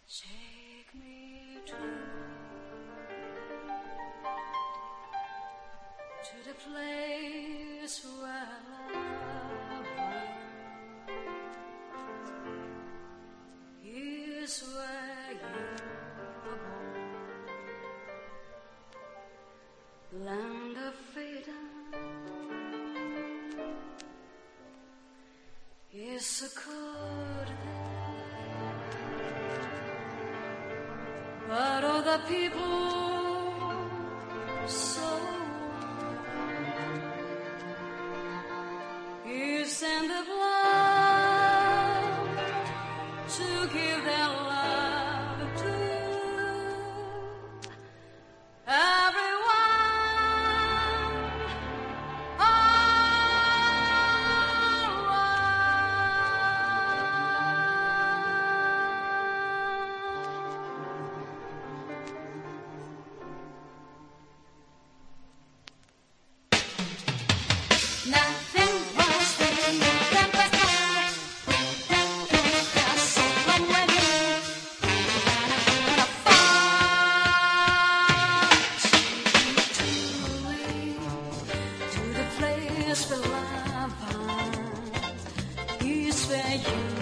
Take me to the place where love is where you are born. Land of freedom is so good there, but all the people so you send the blood to give their love to everyone Nothing was written than but just someone with me. And I'm gonna fight to the place where love is where you